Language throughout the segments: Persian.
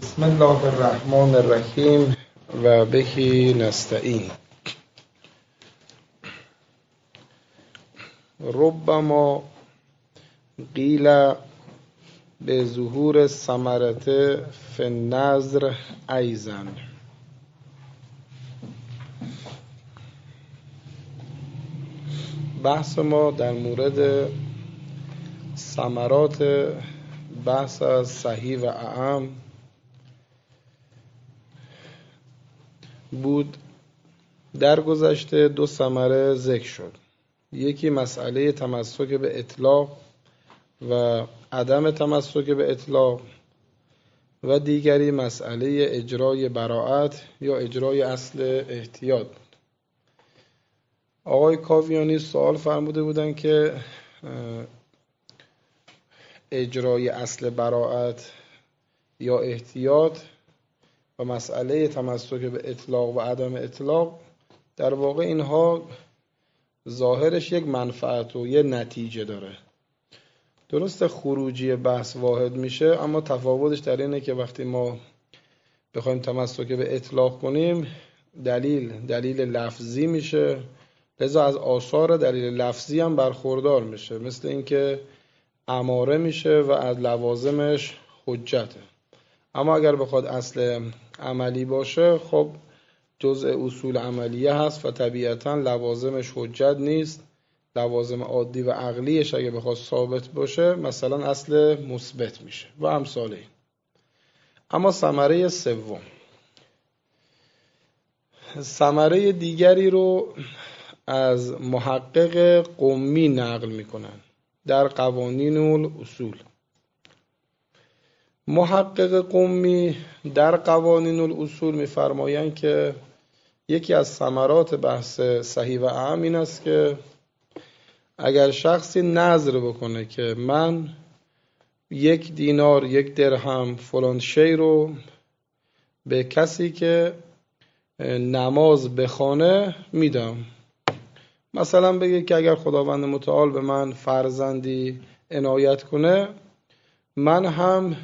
بسم الله الرحمن الرحیم و بهی نستعین. ربما قیل به ظهور ثمرت فی النظر ایضا. بحث ما در مورد ثمرات بحث از صحیح و اعم بود. در گذشته دو ثمره ذکر شد. یکی مسئله تمسک به اطلاق و عدم تمسک به اطلاق و دیگری مسئله اجرای براءت یا اجرای اصل احتیاط بود. آقای کاویانی سوال فرموده بودن که اجرای اصل براءت یا احتیاط و مسئله تمسک به اطلاق و عدم اطلاق، در واقع اینها ظاهرش یک منفعت و یک نتیجه داره. درسته خروجی بحث واحد میشه، اما تفاوتش در اینه که وقتی ما بخوایم تمسک به اطلاق کنیم دلیل لفظی میشه، لذا از آثار دلیل لفظی هم برخوردار میشه، مثل اینکه اماره میشه و از لوازمش حجته. اما اگر بخواد اصل عملی باشه، خب جزء اصول عملیه هست و طبیعتاً لوازمش حجت نیست. لوازم عادی و عقلیش اگه بخواد ثابت باشه مثلا اصل مثبت میشه و امثال این. اما ثمره سوم، ثمره دیگری رو از محقق قمی نقل میکنن در قوانین الاصول. محقق قمی در قوانین الاصول میفرمایند که یکی از ثمرات بحث صحیح و اعم این است که اگر شخصی نذر بکنه که من 1 دینار 1 درهم فلان شی رو به کسی که نماز بخونه میدم، مثلا بگه که اگر خداوند متعال به من فرزندی عنایت کنه، من هم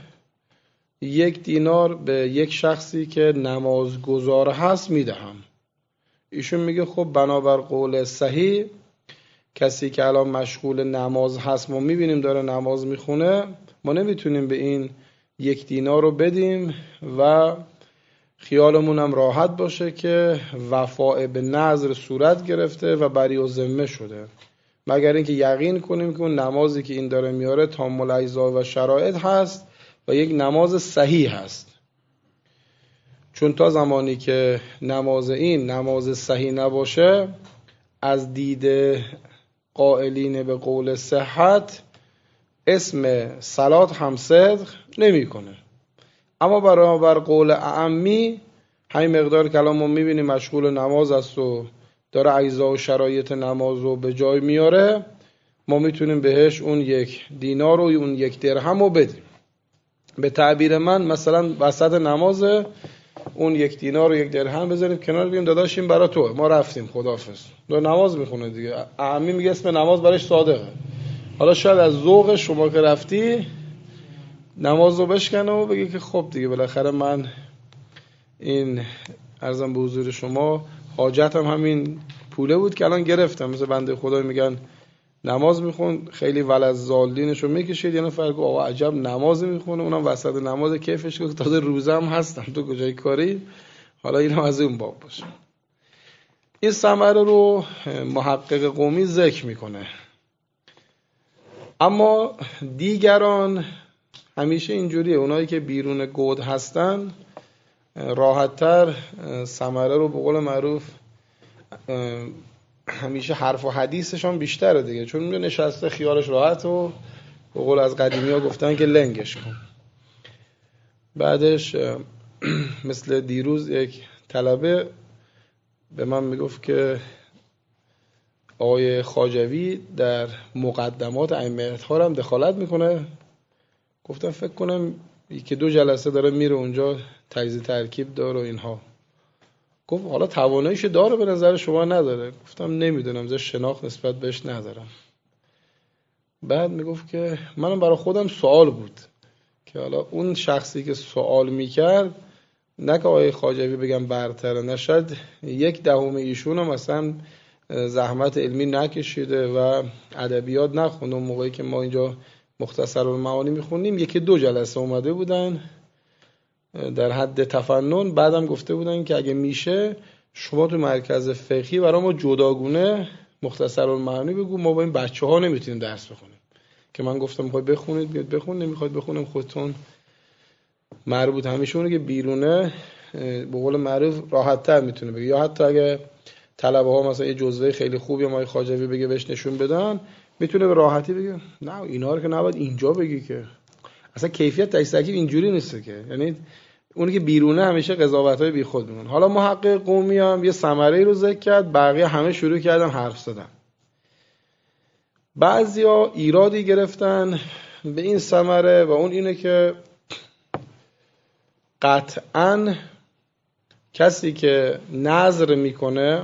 1 دینار به یک شخصی که نمازگزار هست میدهم. ایشون میگه خب بنابر قول صحیح کسی که الان مشغول نماز هست، ما میبینیم داره نماز میخونه، ما نمیتونیم به این 1 دینار رو بدیم و خیالمون هم راحت باشه که وفاء به نذر صورت گرفته و بری و ذمه شده، مگر اینکه یقین کنیم که اون نمازی که این داره میاره تام الاجزاء و شرایط هست و یک نماز صحیح هست. چون تا زمانی که نماز صحیح نباشه، از دید قائلین به قول صحت اسم صلات هم صدق نمی کنه. اما بر قول اعمی همین مقدار که الان ما میبینیم مشغول نماز است و داره اجزا و شرایط نماز رو به جای میاره، ما میتونیم بهش اون 1 دینار و اون 1 درهم رو بدیم. به تعبیر من مثلا وسط نماز اون 1 دینار و 1 درهم بذاریم کنار، بگیم داداش این برای توه، ما رفتیم خداحافظ. داره نماز میخونه دیگه. اعمی میگه اسم نماز برایش صادقه. حالا شاید از ذوق شما که رفتی نماز رو بشکنه و بگی که خب دیگه بالاخره من این عرضم به حضور شما حاجتم همین پوله بود که الان گرفتم. مثل بنده خدای میگن نماز میخون خیلی ولذالینش رو میکشید، یعنی فرق آقا عجب نماز میخونه، اونم وسط نماز کیفش که تازه روزه هم هستم تو کجای کاری. حالا اینم از اون باب باشه. این ثمره رو محقق قومی ذکر میکنه. اما دیگران همیشه اینجوریه، اونایی که بیرون گود هستن راحت‌تر ثمره رو به قول معروف همیشه حرف و حدیثشون بیشتره دیگه، چون میگه نشسته خیالش راحت و به قول از قدیمی ها گفتن که لنگش کن. بعدش مثل دیروز یک طلبه به من میگفت که آقای خواجوی در مقدمات ائمه اطهار هم دخالت میکنه. گفتم فکر کنم 1-2 جلسه داره میره اونجا، تجزیه ترکیب داره و اینها. گفت حالا تواناییش داره، به نظر شما نداره؟ گفتم نمیدونم، زه شناخت نسبت بهش ندارم. بعد میگفت که منم برای خودم سوال بود که که حالا اون شخصی که سوال میکرد نه که آقای خواجوی بگم برتره، نه شاید 1/10 ایشون هم مثلا زحمت علمی نکشیده و ادبیات نخونده. اون موقعی که ما اینجا مختصرالمعانی میخونیم 1-2 جلسه اومده بودن در حد تفنن، بعدم گفته بودن که اگه میشه شما تو مرکز فقهی برای ما جداگونه مختصرالمعانی بگو، ما با این بچه‌ها نمیتونیم درس بخونیم. که من گفتم میخواید بخونید بیاد بخون، نمیخواید بخونیم خودتون مربوط همیشه اونه که بیرونه به قول معروف راحت تر میتونه بگه، یا حتی اگه طلبه ها مثلا یه جزوه خیلی خوبی ما خواجوی بگه بهش نشون بدن میتونه به راحتی بگه نه اینا رو که نباید اینجا بگی، که اصلا کیفیت تکیه اینجوری نیست که، یعنی اونی که بیرونه همیشه قضاوت‌های بیخود میمونه. حالا محقق قومی هم یه ثمره‌ای رو ذکر کرد، بقیه همه شروع کردن حرف زدن. بعضیا ایرادی گرفتن به این ثمره و اون اینه که قطعاً کسی که نظر میکنه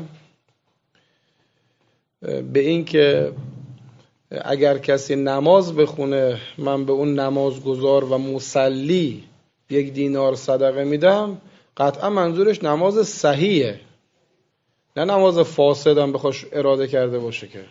به این که اگر کسی نماز بخونه من به اون نمازگزار و مصلی 1 دینار صدقه میدم، قطعا منظورش نماز صحیحه، نه نماز فاسد هم بخواش اراده کرده باشه. که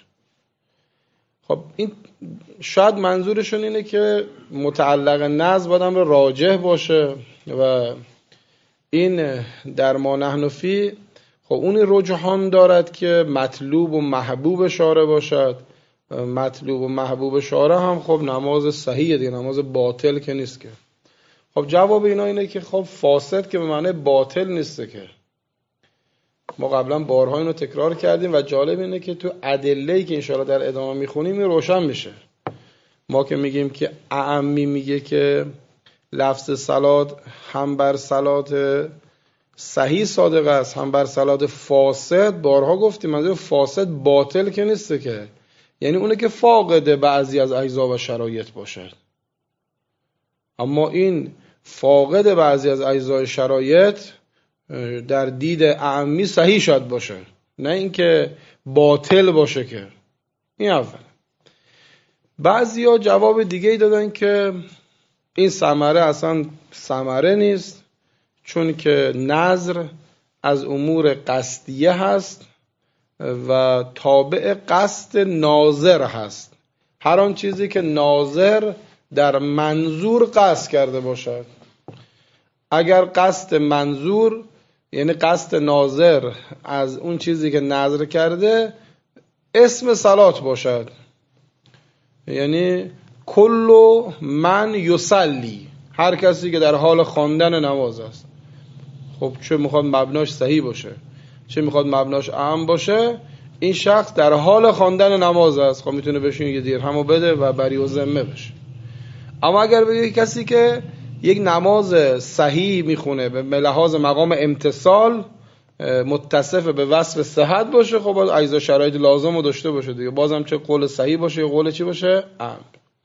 خب این شاید منظورشون اینه که متعلق نظر بادم به راجح باشه و این در ما نحن فی خب اون رجحان دارد که مطلوب و محبوب شارع باشد. مطلوب و محبوب شارع هم خب نماز صحیحه دیگه، نماز باطل که نیست. که خب جواب اینا اینه که خب فاسد که به معنی باطل نیسته، که ما قبلا بارها اینو تکرار کردیم و جالب اینه که تو ادله‌ای که انشاءالله در ادامه میخونیم این روشن میشه. ما که میگیم که اعمی میگه که لفظ صلات هم بر صلات صحیح صادق است هم بر صلات فاسد، بارها گفتیم منظور فاسد باطل که نیسته، که یعنی اونه که فاقد بعضی از اجزا و شرایط باشه. اما این فاقد بعضی از اجزای شرایط در دید اعمی صحیح شد باشه، نه اینکه باطل باشه. که این اول. بعضیا جواب دیگه ای دادن که این ثمره اصلا ثمره نیست، چون که نظر از امور قصدیه هست و تابع قصد ناظر هست. هر آن چیزی که ناظر در منظور قصد کرده باشد، اگر قصد منظور یعنی قصد ناظر از اون چیزی که نظر کرده اسم صلات باشد، یعنی کل من یصلی، هر کسی که در حال خواندن نماز است. خب چه میخواد مبناش صحیح باشه چه میخواد مبناش اعم باشه، این شخص در حال خواندن نماز است. خب میتونه بهشون 1 درهمو بده و بری و ذمه بشه. اما اگر بگه کسی که یک نماز صحیح میخونه به لحاظ مقام امتصال متصف به وصف صحت باشه، خب باید اجزا شرایط لازم رو داشته باشه دیگه، بازم چه قول صحیح باشه یا قول چی باشه اعم.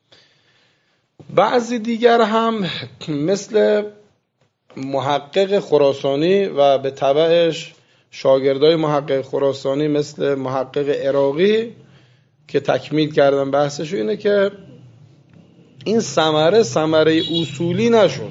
بعضی دیگر هم مثل محقق خراسانی و به تبعش شاگردای محقق خراسانی مثل محقق عراقی که تکمیل کردن بحثشو، اینه که این ثمره اصولی نشد.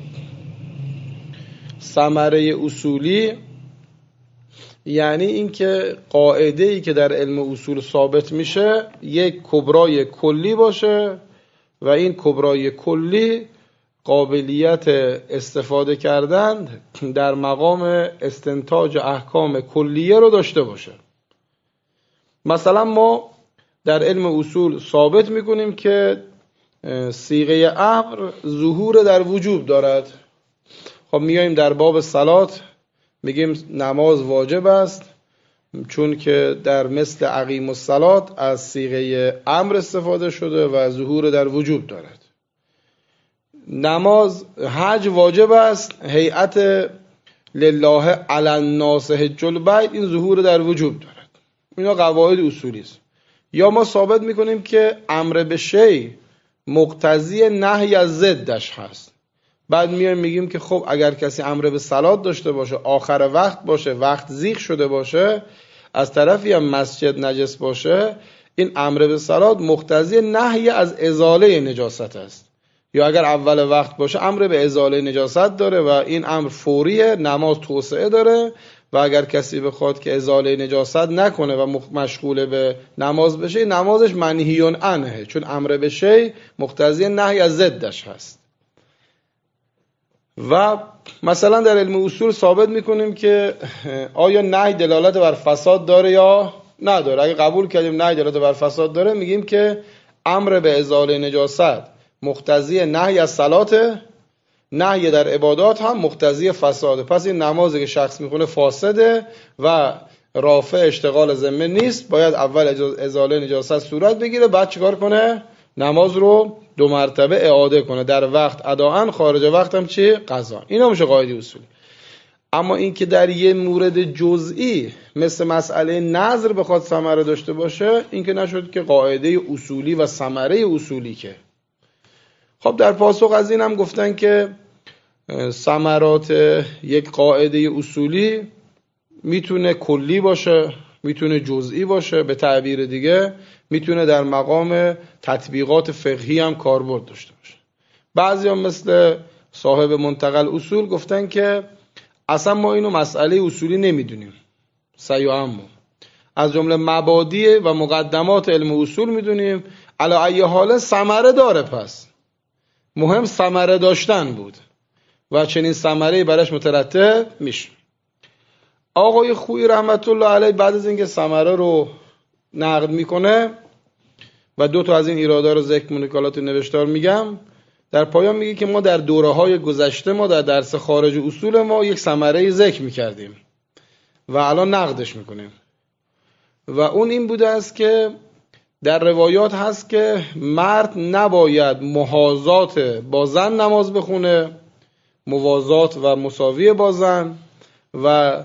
ثمره اصولی یعنی این که قاعده‌ای که در علم اصول ثابت میشه یک کبرای کلی باشه و این کبرای کلی قابلیت استفاده کردن در مقام استنتاج احکام کلیه رو داشته باشه. مثلا ما در علم اصول ثابت میکنیم که صیغه امر ظهور در وجوب دارد. خب میایم در باب صلات میگیم نماز واجب است، چون که در مثل اقیم الصلات از صیغه امر استفاده شده و ظهور در وجوب دارد. نماز حج واجب است، هیئت لله علی الناس حج البیت، این ظهور در وجوب دارد. اینا قواعد اصولی است. یا ما ثابت میکنیم که امر به شیء مقتضی نهی از ضدش هست. بعد میایم میگیم که خب اگر کسی امر به صلات داشته باشه، آخر وقت باشه، وقت زیغ شده باشه، از طرفی هم مسجد نجس باشه، این امر به صلات مقتضی نهی از ازاله نجاست است. یا اگر اول وقت باشه امر به ازاله نجاست داره و این امر فوریه، نماز توسعه داره و اگر کسی بخواد که ازاله نجاست نکنه و مشغول به نماز بشه، نمازش منهی عنه، چون امر به شی مقتضی نهی از ضدش هست. و مثلا در علم اصول ثابت میکنیم که آیا نهی دلالت بر فساد داره یا نداره. اگه قبول کردیم نهی دلالت بر فساد داره، میگیم که امر به ازاله نجاست مقتضی نهی از صلاته، نهی در عبادات هم مقتضی فساده. پس این نمازی که شخص میخونه فاسده و رافع اشتغال ذمه نیست، باید اول ازاله نجاست صورت بگیره، بعد چیکار کنه؟ نماز رو 2 مرتبه اعاده کنه، در وقت اداءن، خارج وقت هم چی؟ قضا. اینا میشه قاعده اصولی. اما این که در یه مورد جزئی مثل مسئله نظر بخواد ثمره داشته باشه، این که نشد که قاعده اصولی و ثمره اصولی که. خب در پاسخ از این هم گفتن که ثمرات یک قاعده اصولی میتونه کلی باشه، میتونه جزئی باشه، به تعبیر دیگه میتونه در مقام تطبیقات فقهی هم کاربرد داشته باشه. بعضی هم مثل صاحب منتقل اصول گفتن که اصلا ما اینو مسئله اصولی نمیدونیم، سیعمو از جمله مبادی و مقدمات علم اصول میدونیم، علی ای حال ثمره داره، پس مهم ثمره داشتن بود و چنین ثمره‌ای براش مترتب میشه. آقای خویی رحمت الله علیه بعد از اینکه ثمره رو نقد میکنه و 2 تا از این ایرادا رو ذکر منکالات نوشتار میگم، در پایان میگه که ما در دوره‌های گذشته ما در درس خارج اصول ما یک ثمره‌ای ذکر میکردیم و الان نقدش میکنیم و اون این بوده است که در روایات هست که مرد نباید محاذات با زن نماز بخونه، موازات و مساوی با زن، و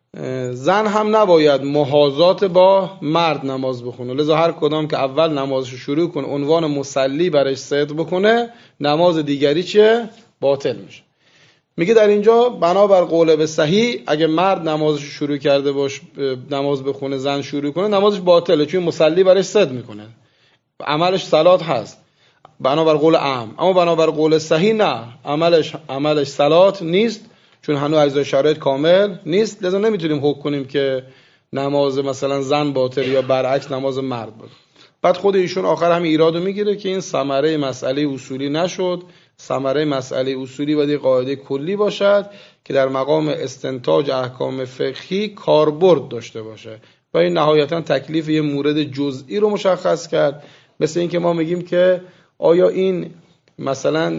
زن هم نباید محاذات با مرد نماز بخونه. لذا هر کدام که اول نمازش شروع کنه عنوان مصلی برش صدق بکنه، نماز دیگری چه؟ باطل میشه. میگه در اینجا بنابر قول به صحیح اگه مرد نمازش شروع کرده باش نماز بخونه، زن شروع کنه، نمازش باطله، چون مصلی برش صدق میکنه، عملش صلات هست بنابر قول عام. اما بنابر قول صحیح نه، عملش صلات نیست، چون هنوز اجزای شرایط کامل نیست. لذا نمیتونیم حکم کنیم که نماز مثلا زن باطل یا برعکس نماز مرد باطل. بعد خود ایشون آخر هم ایرادو میگیره که این ثمره مسئله اصولی نشد، ثمره مسئله اصولی باید یک قاعده کلی باشد که در مقام استنتاج احکام فقهی کاربرد داشته باشه و این نهایتا تکلیف یه مورد جزئی رو مشخص کرد. مثل این که ما میگیم که آیا این مثلا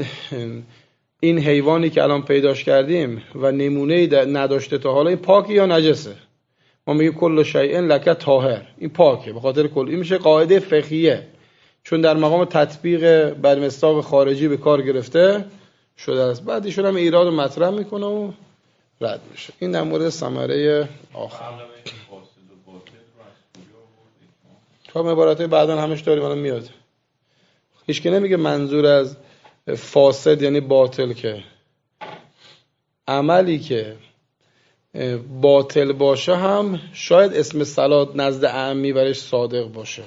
این حیوانی که الان پیداش کردیم و نمونه‌ای نداشته تا حالا، این پاکی یا نجسه؟ ما میگیم کل شیء لک طاهر، این پاکه، به خاطر کل. این میشه قاعده فقهیه، چون در مقام تطبیق بر مصداق خارجی به کار گرفته شده است. بعد ایشون هم ایراد مطرح میکنه و رد میشه. این در مورد ثمره آخر. تا عبارتای بعداً همش داریم، الان میاد. هیچ که نمیگه منظور از فاسد یعنی باطل، که عملی که باطل باشه هم شاید اسم صلات نزد عامی برش صادق باشه،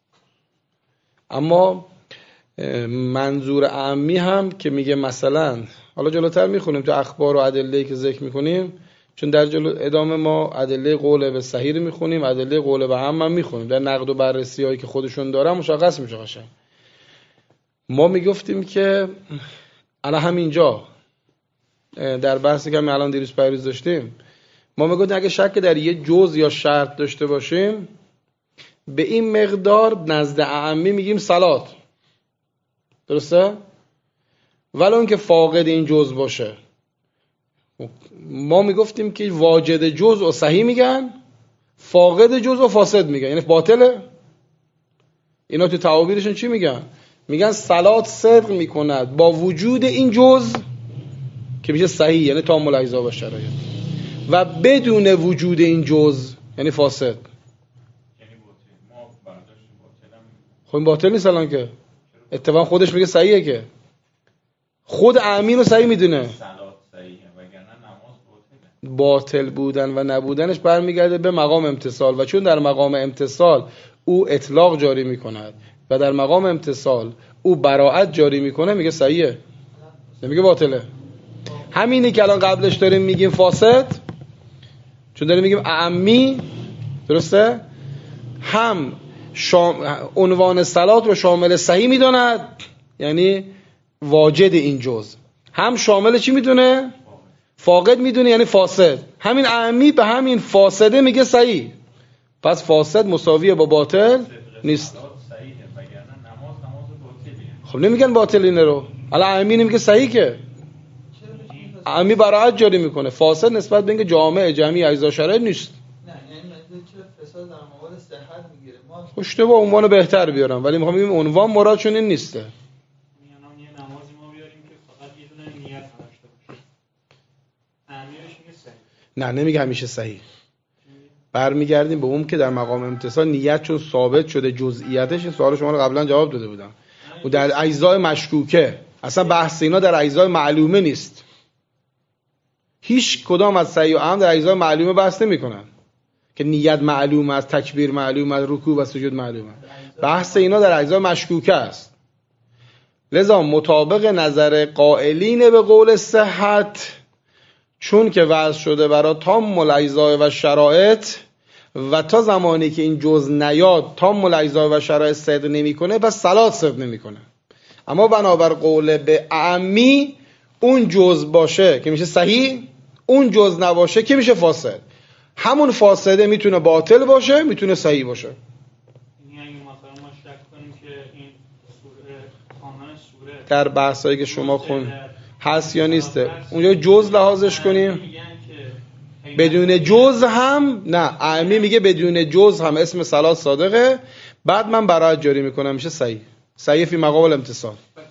اما منظور عامی هم که میگه مثلا، حالا جلوتر میخونیم تو اخبار و ادله‌ای که ذکر میکنیم، چون در جلو ادامه ما ادله قول به صحیح میخونیم، ادله قول به هم میخونیم، در نقد و بررسی هایی که خودشون دارن مشخص میشه قشنگ. ما میگفتیم که الان همینجا در بحثی که الان دیروز پیروز داشتیم، ما میگفتیم اگه شک در یه جزء یا شرط داشته باشیم، به این مقدار نزد اعمی میگیم صلات، درسته؟ ولی اون که فاقد این جزء باشه، ما میگفتیم که واجد جزء و صحیح میگن، فاقد جزء و فاسد میگن، یعنی باطله. اینا تو تعابیرشون چی میگن؟ میگن صلات صدق میکند با وجود این جزء که میشه صحیح، یعنی تام الاجزا و شرایط، و بدون وجود این جزء یعنی فاسد. خب این باطل نیست الان که اتفاقا خودش میگه صحیحه، که خود امین رو صحیح میدونه. باطل بودن و نبودنش برمیگرده به مقام امتصال، و چون در مقام امتصال او اطلاق جاری میکند و در مقام امتصال او براءت جاری میکنه میگه صحیحه، نمیگه باطله. همینی که الان قبلش داریم میگیم فاسد، چون داریم میگیم اعمی، درسته؟ هم عنوان صلات رو شامل صحیح میدوند، یعنی واجد این جز، هم شامل چی میدونه؟ فاقد میدونه، یعنی فاسد. همین اعمی به همین فاسده میگه صحیح. پس فاسد مساویه با باطل نیست. خب نمیگن باطل اینه رو، الان اعمی نمیگه صحیح، که اعمی براعت جاری میکنه. فاسد نسبت به اینکه جامع جمعی اجزا شرایط نیست. نه یعنی چه فساد در مقابل صحت میگیره. ما اشتباه عنوانو بهتر بیارم، ولی میخوام بگم عنوان مرادشون این نیسته. یه نمازی ما بیاریم که فقط یه دونه نیت داشته باشه. تعمیرش میگه صحیح. نه نمیگه همیشه صحیح. برمیگردیم به اون که در مقام امتصال نیت چون ثابت شده جزئیاتش، این سوال شما رو قبلا جواب داده بودم. و در اجزای مشکوکه، اصلا بحث اینا در اجزای معلومه نیست. هیچ کدام از صحیح و اعم در اجزای معلومه بحث نمی‌کنن که نیت معلومه، از تکبیر معلومه، از رکوع و سجود معلومه. بحث اینا در اجزای مشکوکه است. لذا مطابق نظر قائلین به قول صحت، چون که وضع شده برای تام الاجزاء و شرایط و تا زمانی که این جز نیاد تام الاجزاء و شرایط صدق نمی‌کنه، پس صلات صدق نمی‌کنه. اما بنابر قول به اعمی، اون جز باشه که میشه صحیح، اون جز نباشه که میشه فاسد. همون فاسده میتونه باطل باشه، میتونه صحیح باشه. یعنی اگه مثلا ما شک کنیم که این سوره خواندن سوره در بحثایی که شما خون هست یا نیسته، اونجا جز لحاظش کنیم. بدون جز هم نه، اعمی میگه بدون جز هم اسم صلات صادقه، بعد من براءت جاری میکنم میشه صحیح. صحیح فی مقام الامتصال.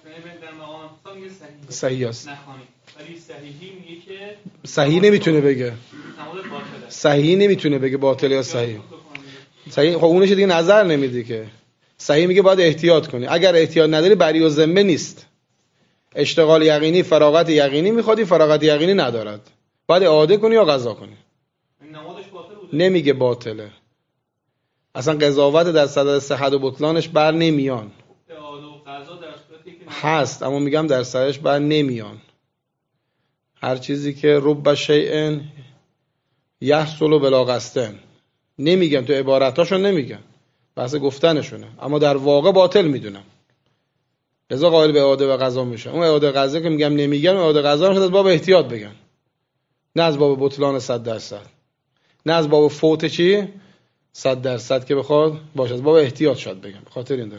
صحیح است. ولی صحیحی میگه که صحیح نمیتونه بگه، صحیح نمیتونه بگه باطل یا صحیح. صحیح خب اونش دیگه نظر نمیده که. صحیح میگه باید احتیاط کنی، اگر احتیاط نداری بری و ذمه نیست. اشتغال یقینی، فراغت یقینی میخوادی، فراغت یقینی ندارد، باید اعاده کنی یا قضا کنی. نمازش باطل بود. نمیگه باطله، اصلا قضاوت در صدد صحت و بطلانش بر نمیان. اعاده و قضا در صورتی که هست، اما میگم در سرش بر نمیان. هر چیزی که رب شیء یحصل بلا قصدن، نمیگن تو عبارتاشون، نمیگن، بحث گفتنشونه، اما در واقع باطل میدونن. لذا قائل به اعاده و قضا میشه. اون اعاده قضا که میگم نمیگن، اعاده قضا رو از باب احتیاط بگن، نه از باب بطلان 100%، نه از باب فوت چی 100% که بخواد باشه، از باب احتیاط شاید بگم. به خاطر این دارم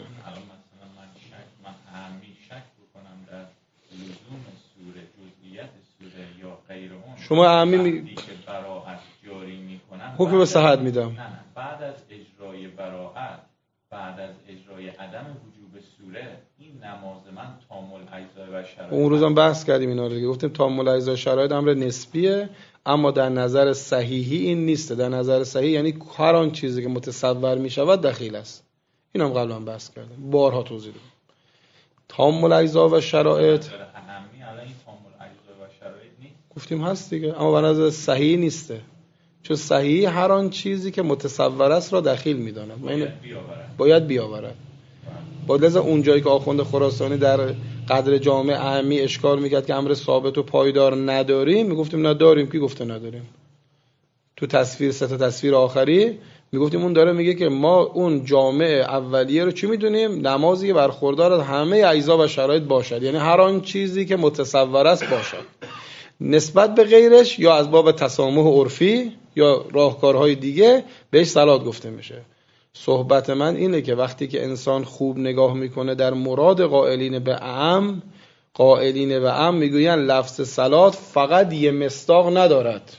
من اهمی شک بکنم در لزوم سوره، جزئیات سوره یا غیر اون. شما اهمی میگی که براءت جاری میکنم، حکم به صحت میدم. نه بعد از اجرای براءت، بعد از اجرای عدم وجوب سوره، این نماز من تام الاجزاء و شرایط. اون روزم بحث کردیم اینا رو دیگه، گفتیم تام الاجزاء و شرایط امر نسبیه، اما در نظر صحیحی این نیسته. در نظر صحیح یعنی هر آن چیزی که متصور میشود دخیل است. اینم قبلا بحث کردم، بارها توضیح دادم. تام الاجزاء و شرایط اهمی الان این تام الاجزاء و شرایط نیست، گفتیم هست دیگه، اما به نظر صحیح نیسته، چون صحیح هر آن چیزی که متصور است را دخیل میداند، باید بیاورد. با لذا اون جایی که آخوند خراسانی در قدر جامع اهمی اشکال میکرد که امر ثابت و پایدار نداریم، میگفتیم نداریم. کی گفته نداریم؟ تو تصویر 3 تا تصویر آخری میگفتیم اون داره میگه که ما اون جامع اولیه رو چی میدونیم؟ نمازی که برخوردار از همه اجزا و شرایط باشد، یعنی هر آن چیزی که متصور است باشد. نسبت به غیرش یا از باب تسامح عرفی یا راهکارهای دیگه بهش صلات گفته میشه. صحبت من اینه که وقتی که انسان خوب نگاه میکنه در مراد قائلین به اعم، قائلین به اعم میگوین لفظ صلات فقط یه مصداق ندارد،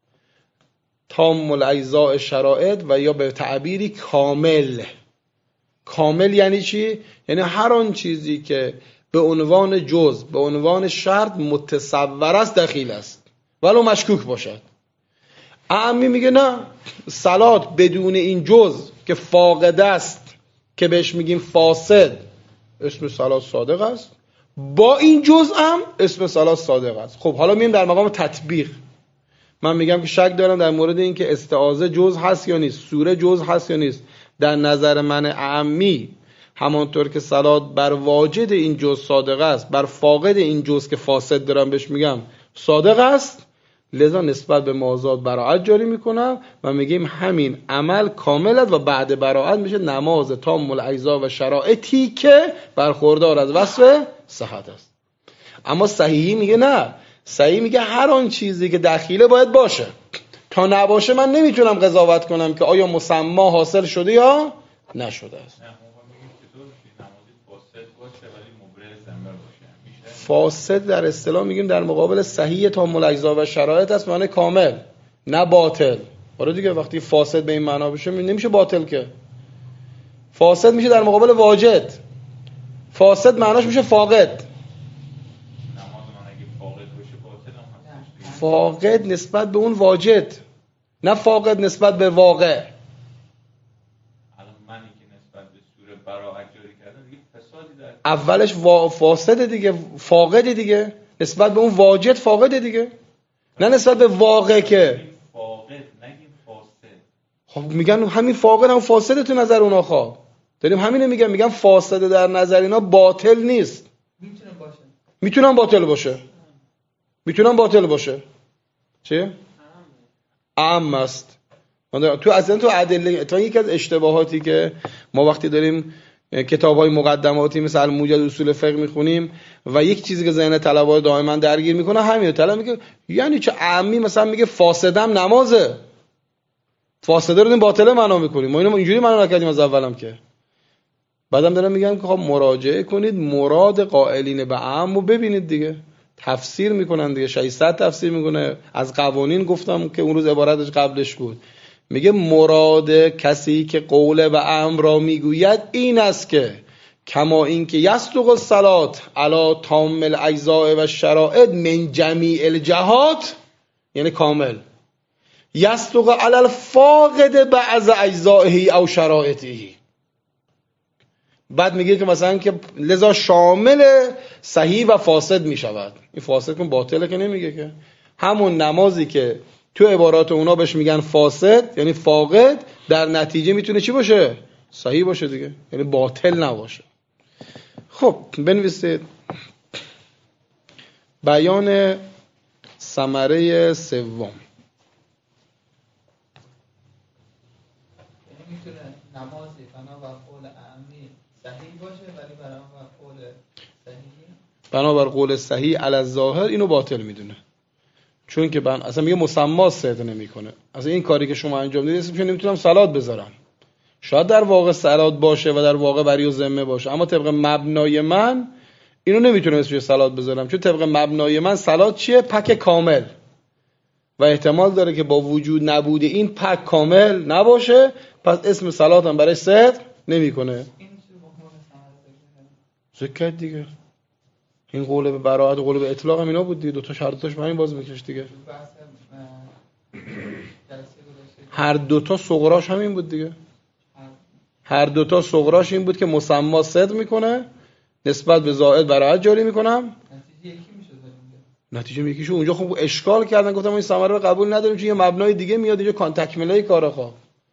تام الاجزاء شرایط و یا به تعبیری کامل. کامل یعنی چی؟ یعنی هر آن چیزی که به عنوان جز، به عنوان شرط متصور است دخیل است ولو مشکوک باشد. اعمی میگه نه، صلات بدون این جز که فاقد است که بهش میگیم فاسد، اسم صلات صادق است، با این جز هم اسم صلات صادق است. خب حالا میریم در مقام تطبیق. من میگم که شک دارم در مورد این که استعاذه جز هست یا نیست، سوره جز هست یا نیست. در نظر من اعمی همانطور که صلات بر واجد این جز صادق است، بر فاقد این جز که فاسد دارم بهش میگم صادق است، لذا نسبت به مازاد براعت جاری میکنم و میگیم همین عمل کامل است و بعد براعت میشه نماز تام الاجزا و شرایطی که برخوردار از وصف صحت است. اما صحیحی میگه نه، صحیح میگه هر آن چیزی که دخیله باید باشه، تا نباشه من نمیتونم قضاوت کنم که آیا مسما حاصل شده یا نشده است. فاسد در اصطلاح میگیم در مقابل صحیح تام الاجزا و شرایط است، معنی کامل، نه باطل. آره دیگه، وقتی فاسد به این معنا بشه نمیشه باطل که. فاسد میشه در مقابل واجد، فاسد معناش میشه فاقد. فاقد نسبت به اون واجد، نه فاقد نسبت به واقع. اولش فاسد دیگه، فاقد دیگه، نسبت به اون واجد فاقد دیگه، نه نسبت به واقع که فاقد نگیم فاسد. خب میگن همین فاقد هم فاسده تو نظر اونا. خب داریم همینه میگم فاسده در نظر اینا باطل نیست. میتونم باطل باشه. چه؟ اعم است. تو ادله، تو یکی از اشتباهاتی که ما وقتی داریم کتاب‌های مقدماتی مثل الموجد اصول فقه میخونیم و یک چیزی که ذهن طلبه دائما درگیر میکنه همینه. طلب میگه یعنی چه عامی مثلا میگه فاسدم نمازه، فاسده رو باطله معنا میکنیم. ما اینو اینجوری معنا نکردیم از اولم که. بعدم دارم میگم که خب مراجعه کنید مراد قائلین به عام رو ببینید دیگه، تفسیر میکنن دیگه. 600 تفسیر میکنه. از قوانین گفتم که اون روز عبارتش قبلش بود، میگه مراد کسی که قول به امر را میگوید این است که کما این که یصدق الصلات علی تام الاجزاء و شرائط من جمیع الجهات، یعنی کامل، یصدق علی الفاقد بعض اجزائه او شرائطه. بعد میگه که مثلا که لذا شامل صحیح و فاسد میشود. این فاسد کن باطله که نمیگه که. همون نمازی که تو عبارات اونا بهش میگن فاسد یعنی فاقد، در نتیجه میتونه چی باشه؟ صحیح باشه دیگه، یعنی باطل نباشه. خب بنویسید بیان ثمره سوم. میتونه نمازی بنابر قول اعمی صحیح باشه ولی بنابر قول صحیح، بنابر قول صحیح علی الظاهر اینو باطل میدونه، چون که اصلا میگه مسما صدق نمیکنه. اصلا این کاری که شما انجام دادید اسمش نمیتونم صلات بذارم. شاید در واقع صلات باشه و در واقع بری و ذمه باشه، اما طبق مبنای من اینو نمیتونم اسمش صلات بذارم، چون طبق مبنای من صلات چیه؟ پک کامل، و احتمال داره که با وجود نبود این پک کامل نباشه، پس اسم صلات هم برای صدق نمیکنه. ذکر دیگه این قول به براءت و قول به اطلاق هم اینا بود دیگه، دو تا شرطش به همین باز میکش دیگه. هر دوتا صغراش همین بود دیگه. هر دوتا صغراش این بود که مسما صدق میکنه، نسبت به زائد براءت جاری میکنم. نتیجه یکیشو اونجا خب اشکال کردن، گفتم این ثمره رو قبول نداریم چون یه مبنای دیگه میاد اینجا تکمله کاره. خب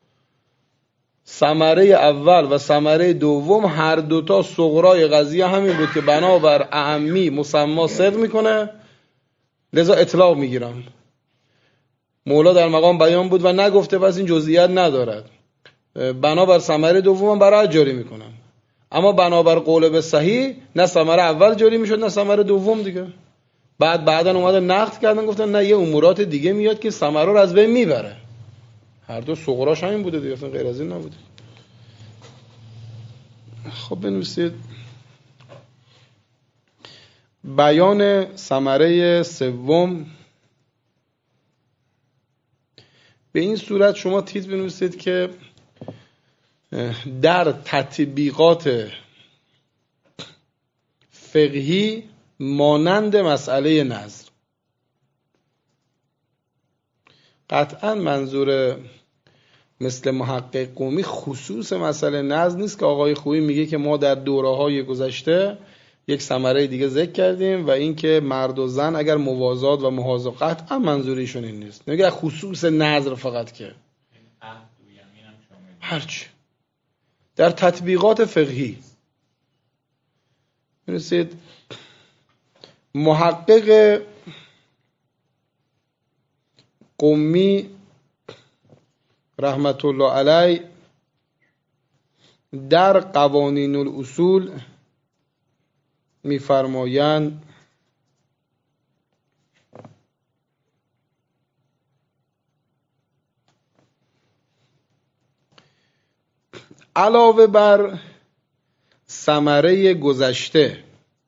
ثمره اول و ثمره دوم هر دوتا صغرای قضیه همین بود که بنابر اعمی مسما صدق میکنه، لذا اطلاق میگیرم. مولا در مقام بیان بود و نگفته پس این جزئیات ندارد، بنابر ثمره دوم براءت جاری میکنم. اما بنابر قول به صحیح نه ثمره اول جاری میشد نه ثمره دوم دیگه. بعدن اومدن نقد کردن گفتن نه یه امورات دیگه میاد که ثمره رو از بین میبره. هر دو صغراش همین بوده دیگه، غیر از این نبوده. خب بنویسید بیان ثمره سوم. به این صورت شما تیتر بنویسید که در تطبیقات فقهی مانند مسئله نظر. قطعا منظور مثل محقق قومی خصوص مسئله نظر نیست که آقای خویی میگه که ما در دوره‌های گذشته یک ثمره دیگه ذکر کردیم و این که مرد و زن اگر موازات و محاذا، قطعا منظوریشون این نیست. نمیگه خصوص نظر فقط، که هرچی در تطبیقات فقهی می‌رسید محقق قمی رحمت الله علیه در قوانین الاصول می‌فرمایند علاوه بر ثمره گذشته،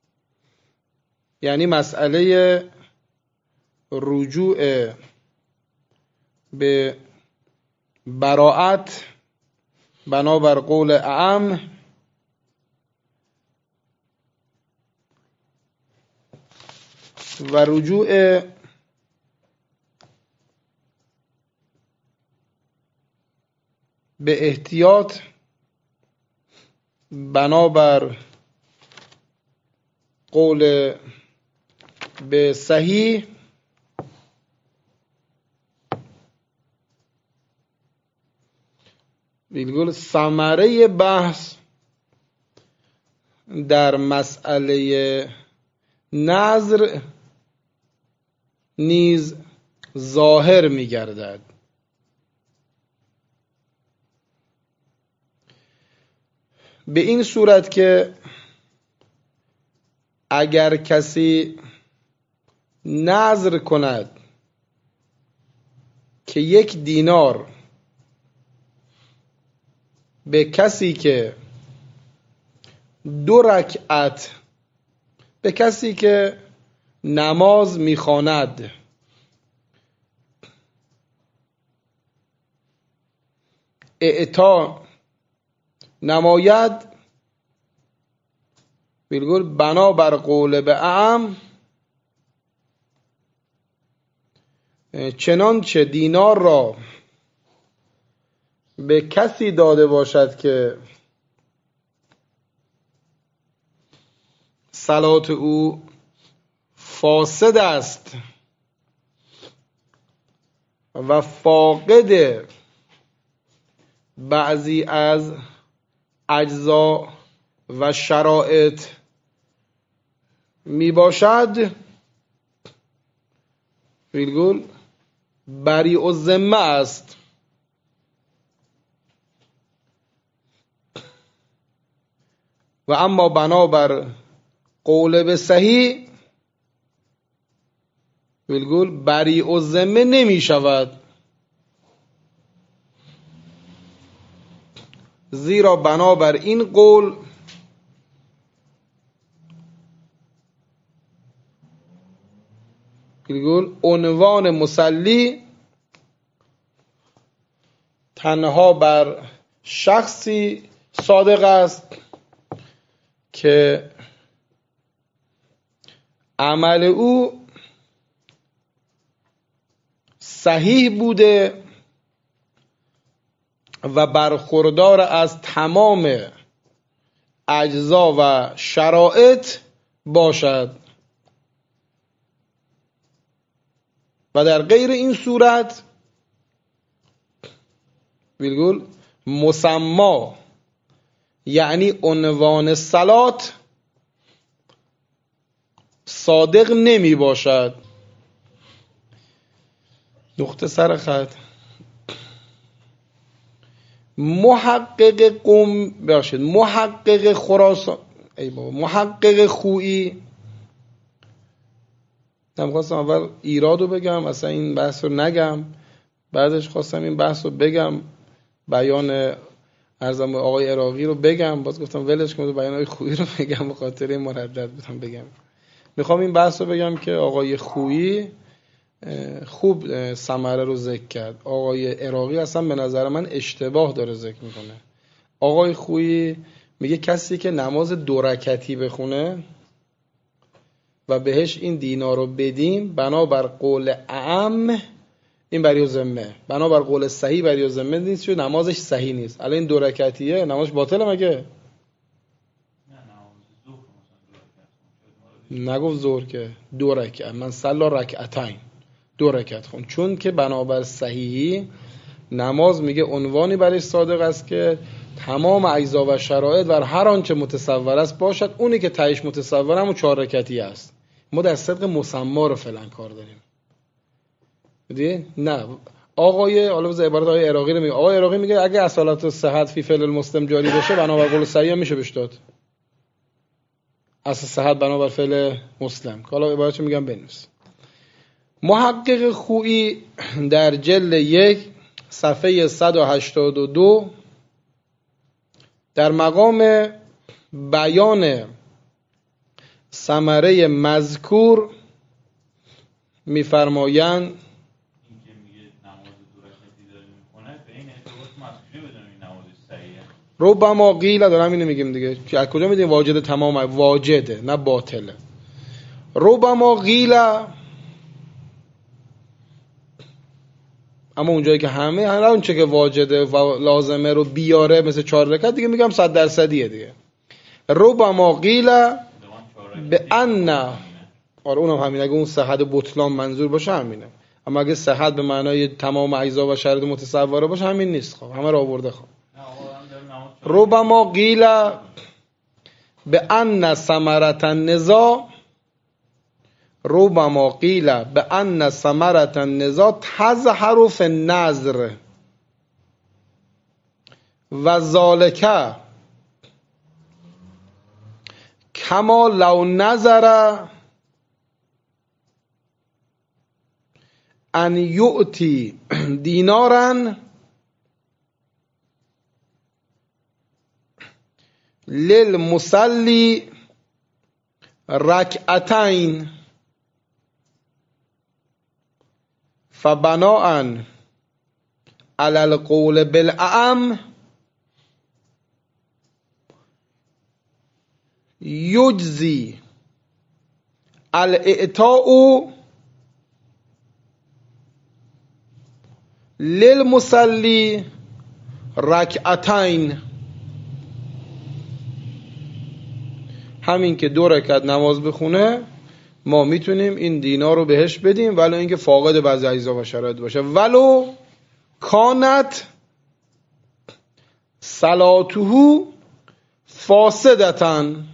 یعنی مسئله رجوع به براءت بنابر قول اعم، و رجوع به احتیاط بنابر قول به صحیح، بالکل ثمره بحث در مسئله نظر نیز ظاهر می گردد. به این صورت که اگر کسی نظر کند که 1 دینار به کسی که 2 رکعت، به کسی که نماز میخواند اعطا نماید، بالکل بنابر قول به اعم، چنانچه دینار را به کسی داده باشد که صلات او فاسد است و فاقد بعضی از اجزا و شرایط می باشد، بالکل بریء الذمه است. و اما بنابر قول به صحیح، بالکل بریء الذمه نمی شود، زیرا بنابر این قول بالکل عنوان مصلی تنها بر شخصی صادق است که عمل او صحیح بوده و برخوردار از تمام اجزا و شرایط باشد، و در غیر این صورت بالکل مسما، یعنی عنوان صلات صادق نمی باشد. نقطه سر خط. محقق خراسان، ای بابا، محقق خویی، من خواستم اول ایرادو بگم، اصلا این بحث رو نگم، بعدش خواستم این بحث رو بگم، بیان ارزم آقای عراقی رو بگم، باز گفتم ولش کنم بیان آقای خویی رو بگم، به خاطر مردد بودم بگم. میخوام این بحث رو بگم که آقای خویی خوب ثمره رو ذکر کرد، آقای عراقی اصلا به نظر من اشتباه داره ذکر میکنه. آقای خویی میگه کسی که نماز 2 رکعتی بخونه و بهش این دینار رو بدیم، بنابر قول اعم این بریء ذمه، بنابر قول صحیح بریء ذمه نیست، چون نمازش صحیح نیست. الان این 2 رکعتیه نمازش باطله مگه؟ نگفت ظهر که 2 رکعت، من صلا رکعتین، 2 رکعت خون، چون که بنابر صحیحی نماز میگه عنوانی برای صادق است که تمام اجزا و شرایط و هر آنچه متصور است باشد. اونی که تهش متصور همون 4 رکعتی است. ما در صدق مسما رو فعلا کار داریم. دیدی؟ نه آقای حالا بذار عبارت آقای عراقی رو میگه. آقای عراقی میگه اگه اصالت صحت فی فعل المسلم جاری بشه بنابر قول صحیح میشه بهش داد. اصل صحت بنابر فعل مسلم. حالا عبارتشو میگم بنویس. محقق خویی در جلد 1 صفحه 182 در مقام بیان ثمره مذکور می‌فرمایند این که میگه نماز 2 رکعتی داره میکنه به این ارتباط مسئولیه بدونیم این نماز صحیحه. ربما قیل دارم اینو میگیم دیگه. از کجا میدونیم واجد تمام؟ واجده نه باطله. ربما قیل، اما اونجایی که همه هر اون چه که واجده و لازمه رو بیاره مثل 4 رکعت دیگه میگم 100% دیگه. ربما قیل به ان، آره اونم همینه. اگه اون صحت بطلان منظور باشه همینه، اما اگه صحت به معنای تمام اجزا و شرایط متصوره باشه همین نیست. خب همه رو آورده. خب ربما قیل به ان ثمرة النزاع، ربما قیل به ان ثمرة النزاع تظهر فی النظر و ذالک کما لو نظر ان یؤتی دینارا للمصلی رکعتین فبناء علی القول بالاعم یجزی الاعطاء للمصلی رکعتین. همین که 2 رکعت نماز بخونه ما میتونیم این دینار رو بهش بدیم ولو اینکه فاقد بعضی اجزا و شرایط باشه، ولو کانت صلاته فاسدتن.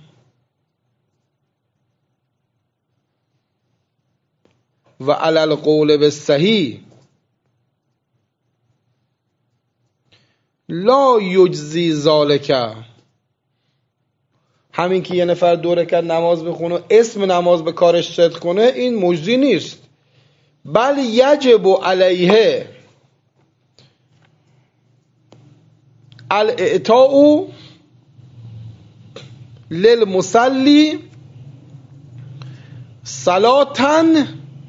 و علی القول بالصحیح لا یجزی ذالک. همین که یه نفر 2 رکعت نماز بخونه اسم نماز به کارش صدق کنه این مجزی نیست، بل یجب علیه الاعطاء للمصلی صلاتن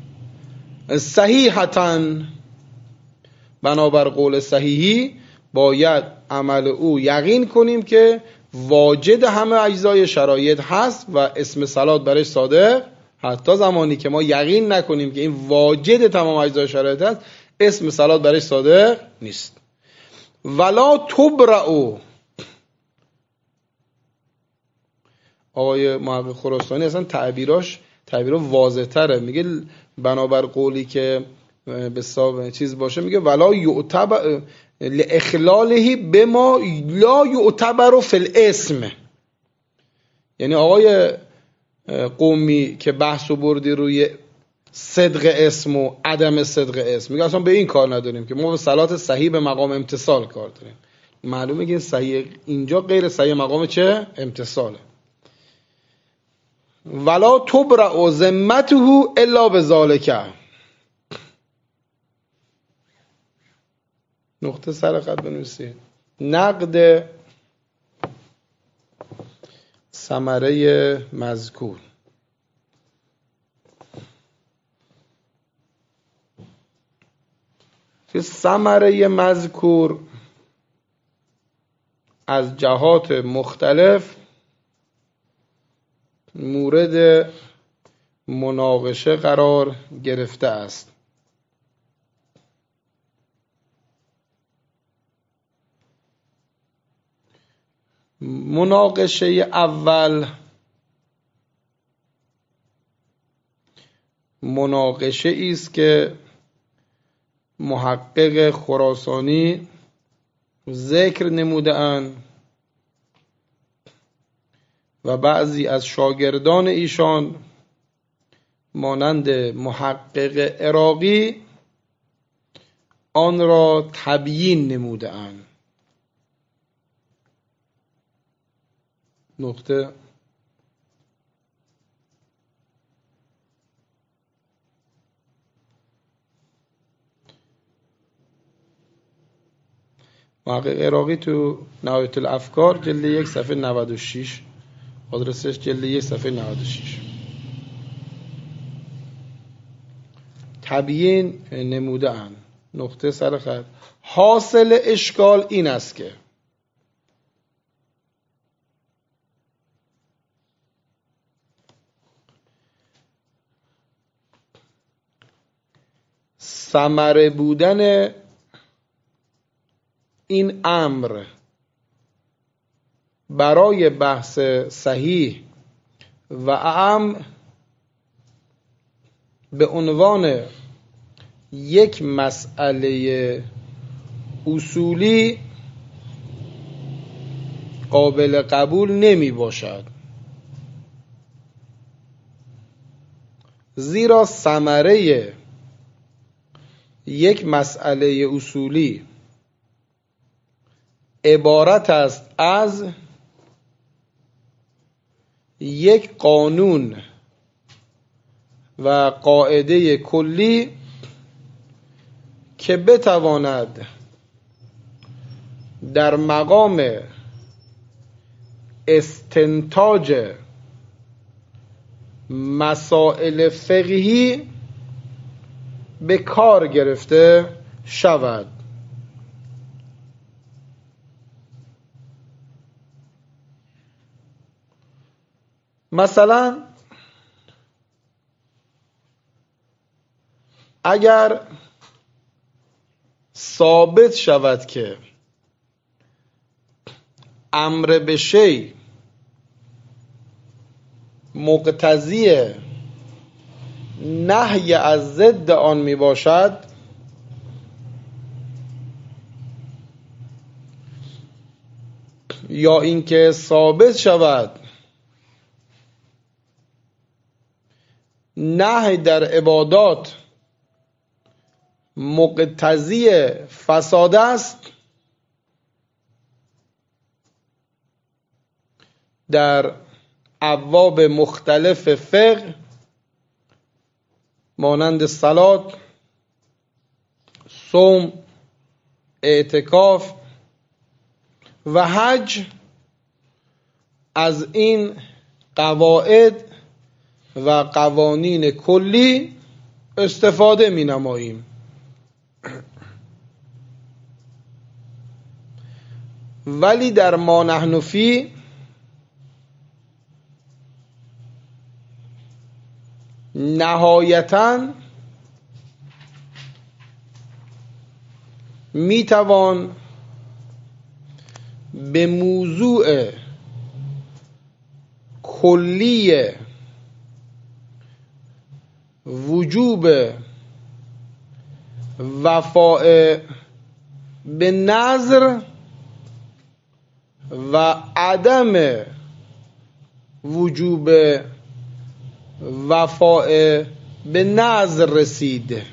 صحیحتن. بنابر قول صحیحی باید عمل او یقین کنیم که واجد همه اجزای شرایط هست و اسم صلات برش صادق هست. تا زمانی که ما یقین نکنیم که این واجد تمام اجزای شرایط هست اسم صلات برش صادق نیست. ولا تبرئ. آقای محقق خراسانی اصلا تعبیر واضح تره. میگه بنابر قولی که به حساب چیز باشه میگه ولا یعتبر لاخلاله بما لا یعتبر فی الاسم. یعنی آقای قومی که بحثو بردی روی صدق اسم و عدم صدق اسم، میگه اصلا به این کار نداریم که ما به صلات صحیح به مقام امتصال کار داریم. معلومه که صحیح اینجا غیر صحیح مقام چه؟ امتصاله. ولا تبرئ ذمته الا بذالک. نقطه سر خط بنویسید. نقد ثمره مذکور. که ثمره مذکور از جهات مختلف مورد مناقشه قرار گرفته است. مناقشه اول مناقشه است که محقق خراسانی ذکر نموده‌اند و بعضی از شاگردان ایشان مانند محقق عراقی آن را تبیین نموده‌اند. نقطه محقق عراقی تو نهایت الافکار جلد 1 صفحه 96، آدرسش جلد 1 صفحه 96. تبیین نموده اند. نقطه سر خط. حاصل اشکال این است که ثمره بودن این امر برای بحث صحیح و اعم به عنوان یک مسئله اصولی قابل قبول نمی باشد، زیرا ثمره یک مسئله اصولی عبارت است از یک قانون و قاعده کلی که بتواند در مقام استنتاج مسائل فقهی به کار گرفته شود. مثلا اگر ثابت شود که امر به شیء مقتضی نهی از ضد آن می باشد، یا اینکه ثابت شود نهی در عبادات مقتضی فساد است، در ابواب مختلف فقه مانند صلات، صوم، اعتکاف و حج از این قواعد و قوانین کلی استفاده می نماییم. ولی در ما نحن فی نهایتاً می توان به موضوع کلی وجوب وفاء به نذر و عدم وجوب وفاء به نذر رسید.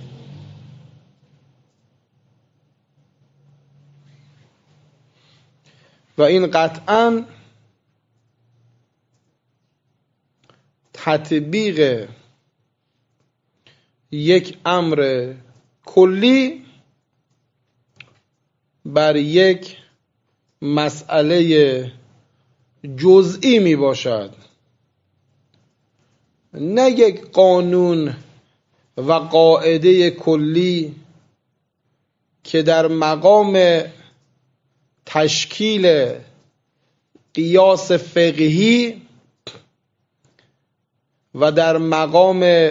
و این قطعاً تطبیق یک امر کلی بر یک مسئله جزئی می باشد، نه یک قانون و قاعده کلی که در مقام تشکیل قیاس فقهی و در مقام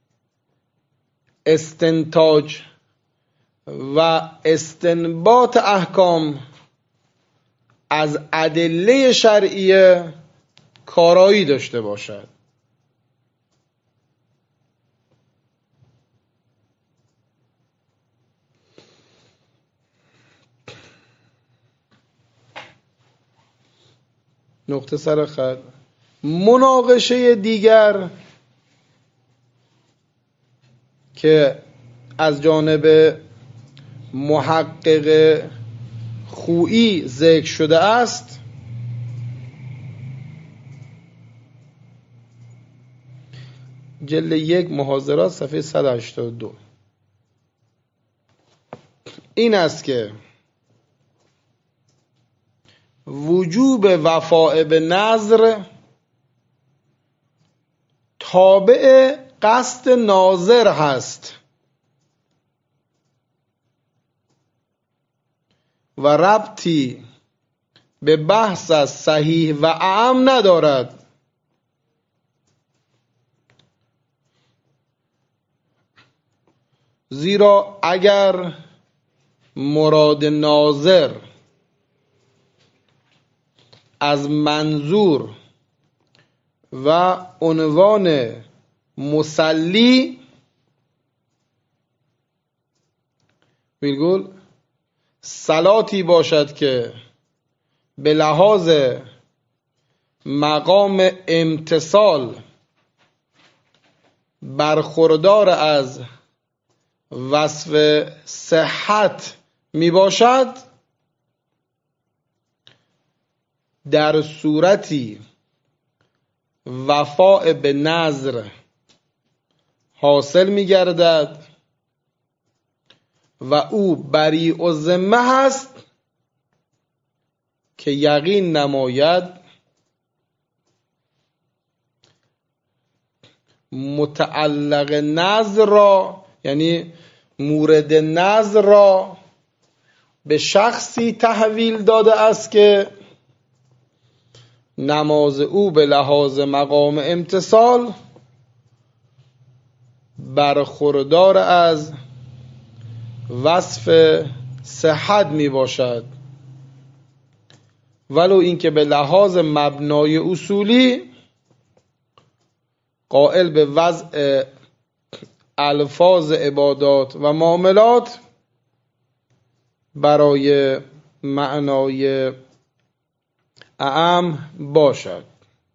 استنتاج و استنباط احکام از ادله شرعیه کارایی داشته باشد. نقطه سر خط. مناقشه دیگر که از جانب محقق خویی ذکر شده است جلد 1 محاضرات صفحه 182 این است که وجوب وفاء به نذر تابع قصد ناظر هست و ربطی به بحث از صحیح و اعم ندارد. زیرا اگر مراد ناظر از منظور و عنوان مصلی ویرگول صلاتی باشد که به لحاظ مقام امتصال برخوردار از وصف صحت می باشد، در صورتی وفاء به نذر حاصل می گردد و او بریء الذمه هست که یقین نماید متعلق نذر را، یعنی مورد نذر را به شخصی تحویل داده است که نماز او به لحاظ مقام امتصال برخوردار از وصف صحت می باشد، ولو اینکه به لحاظ مبنای اصولی قائل به وضع الفاظ عبادات و معاملات برای معنای اعم باشد.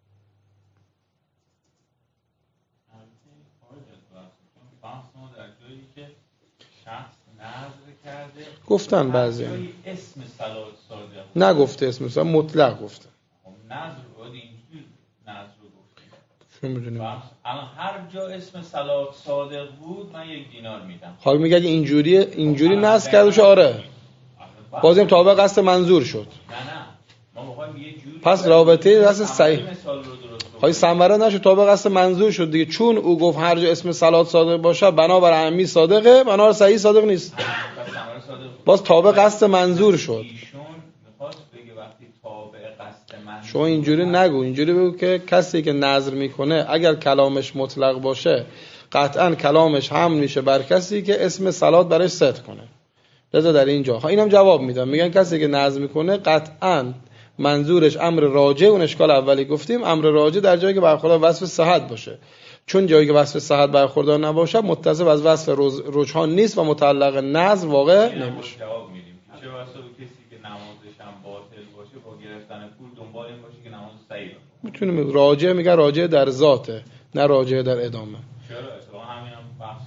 گفتن بعضی اسم صلات صادق نگفته، اسم صادق مطلق گفته. نظر باید اینجور نظر رو گفته. چون میدونیم الان هر جا اسم صلات صادق بود من 1 دینار میدم. حالا میگه اگه اینجوری نصب کرده باشه آره بازم تابع قصد منظور شد. نه ما میخوایم یه جوری پس رابطه دست صحیح های ثمره نشد، تابع قصد منظور شد دیگه. چون او گفت هر جا اسم صلات صادق باشه بنابر اعمی صادقه، بنابر صحیح صادق نیست، باز تابع قصد منظور شد. ایشون میخواست بگه وقتی تابع قصد منظور شما اینجوری نگو، اینجوری بگو که کسی که نظر میکنه اگر کلامش مطلق باشه قطعا کلامش حمل میشه بر کسی که اسم صلات برش صدق کنه. لذا در اینجا اینم جواب میدم، میگن کسی که نظر میکنه قطعا منظورش امر راجع، اون اشکال اولی گفتیم امر راجع در جایی که برخوردار وصف صحت باشه، چون جایی که وصف صحت برخوردار نباشه متصف از وصف رجحان نیست و متعلق نظر واقع نمیشه. جواب میدیم چه واسه کسی که نمازش هم باطل باشه با گرفتن پول دنبال این باشه که نماز صحیح باشه. میتونیم راجع میگن راجع در ذاته نه راجع در ادامه. چرا اتفاقا همین هم بحث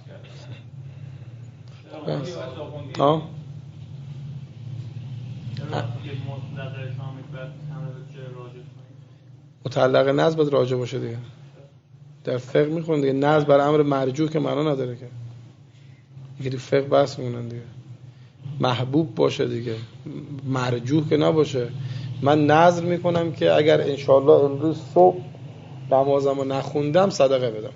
کرده. ها متعلق نظر باید راجع باشه دیگه. در فقه میخونن دیگه نظر بر امر مرجوح که معنا نداره که دیگه فقه بحث میکنن دیگه. محبوب باشه دیگه، مرجوح که نباشه. من نظر میکنم که اگر انشالله امروز صبح نمازمو نخوندم صدقه بدم.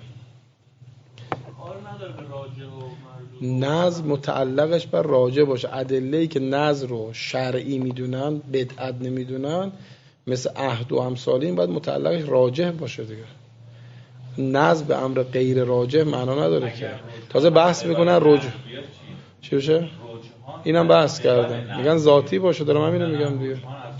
نظر متعلقش بر راجع باشه. ادله‌ای که نظر رو شرعی میدونن بدعت نمیدونن مثل عهد و امثال این باید متعلقش راجع باشه دیگه. نظر به امر غیر راجع معنا نداره که. تازه بحث میکنن رجوع چی بشه؟ اینم بحث کردن میگن ذاتی باشه، دارم همینو میگم دیگه.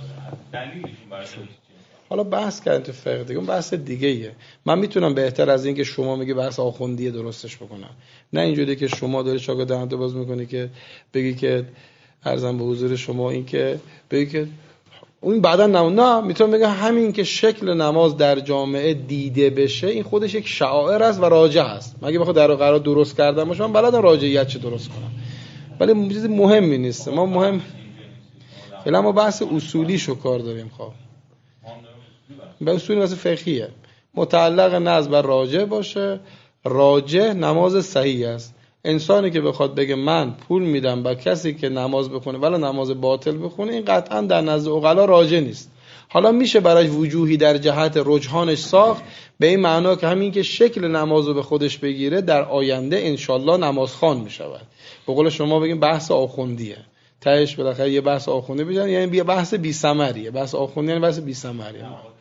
حالا بحث کردن تو فقه دیگه، اون بحث دیگه ایه. من میتونم بهتر از این که شما میگی بحث آخوندیه درستش بکنم، نه اینجوری که شما داری شاگردانت باز میکنی که بگی که عرضم به حضور شما این که بگی که اون بعدا نه میتونم بگم همین که شکل نماز در جامعه دیده بشه این خودش یک شعائر است و راجع است. مگه بخوام در قرار درست کردم باشم بلدم راجعیت چه درست کنم، ولی چیز مهمی نیست. ما مهم فعلا ما بحث اصولیشو کار داریم. خب به اصول واسه فقهیه متعلق نظر بر راجع باشه. راجع نماز صحیح است. انسانی که بخواد بگه من پول میدم با کسی که نماز بخونه ولی نماز باطل بخونه، این قطعا در نزد عقلا راجع نیست. حالا میشه براش وجوهی در جهت رجحانش ساخت، به این معنا که همین که شکل نمازو به خودش بگیره در آینده انشالله نمازخوان میشود. به قول شما بگیم بحث آخوندیه، تهش بالاخره یه بحث آخوندی بشن، یعنی بحث بی ثمریه. بحث آخوندی یعنی بحث بی ثمریه.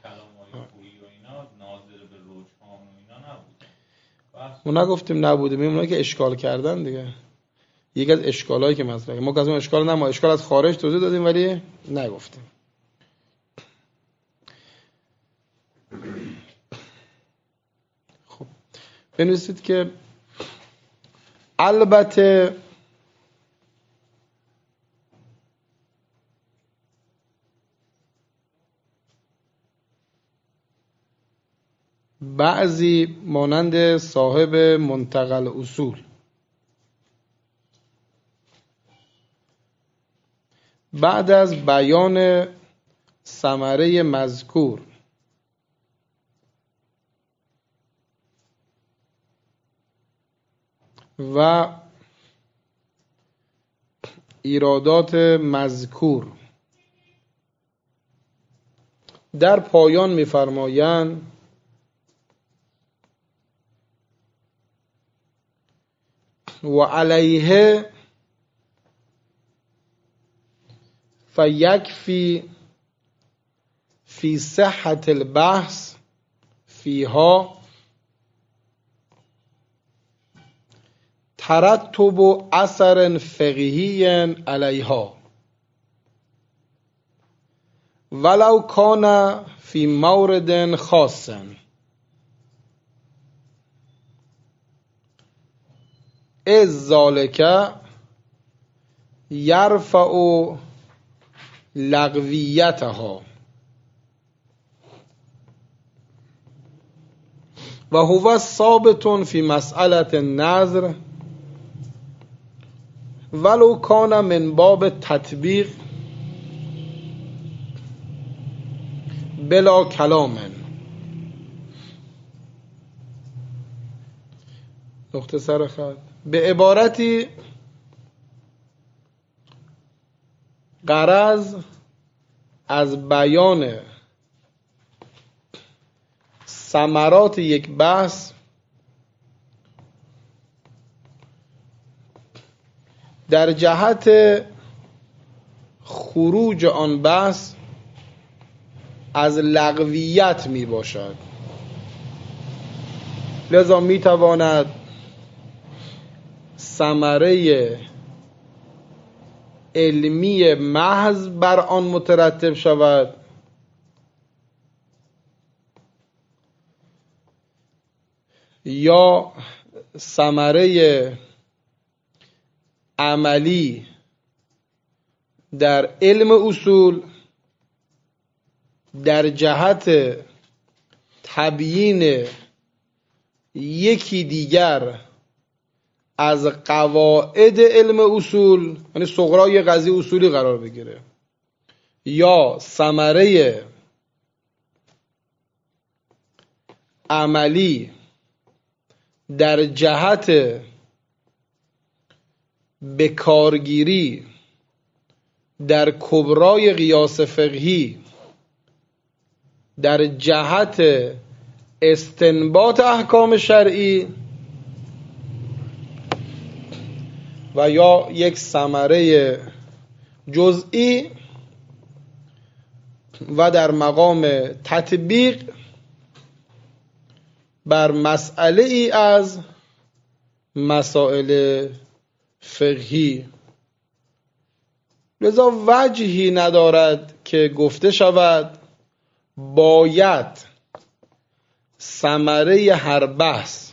ما نگفتیم نبوده، میگم اونایی که اشکال کردن دیگه. یکی از اشکالایی که مطرحه، ما از اون اشکال ما اشکال از خارج توضیح دادیم ولی نگفتیم. خب بنویسید که البته بعضی مانند صاحب منتقل اصول بعد از بیان ثمره مذکور و ایرادات مذکور در پایان می‌فرمایند و علیه فیکفی فی صحت البحث فیها ترتب اثر فقهی علیها ولو کان فی مورد خاص از ذالک یرفع لغویتها و هو ثابت فی مسئله النذر ولو کان من باب تطبیق بلا کلام. نقطه سر خط. به عبارتی غرض از بیان ثمرات یک بحث در جهت خروج آن بحث از لغویت می باشد، لذا می تواند ثمره علمی محض بر آن مترتب شود یا ثمره عملی در علم اصول در جهت تبیین یکی دیگر از قواعد علم اصول، یعنی صغرای قضیه اصولی قرار بگیره، یا ثمره عملی در جهت بکارگیری در کبرای قیاس فقهی در جهت استنباط احکام شرعی، و یا یک ثمره جزئی و در مقام تطبیق بر مسئله ای از مسائل فقهی. لذا وجهی ندارد که گفته شود باید ثمره هر بحث